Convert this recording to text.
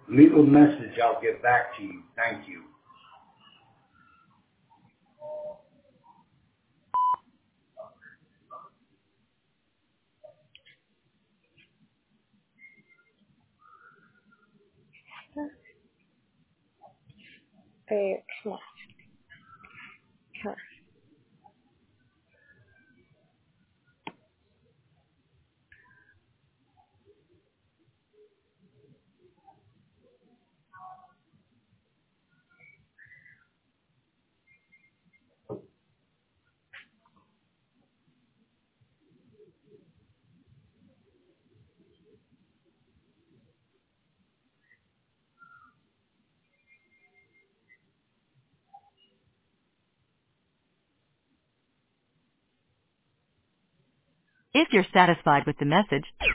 Leave a message. I'll get back to you. Thank you. Hey, come on. Come on. If you're satisfied with the message,